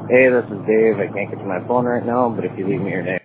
Hey, this is Dave. I can't get to my phone right now, but if you leave me your name.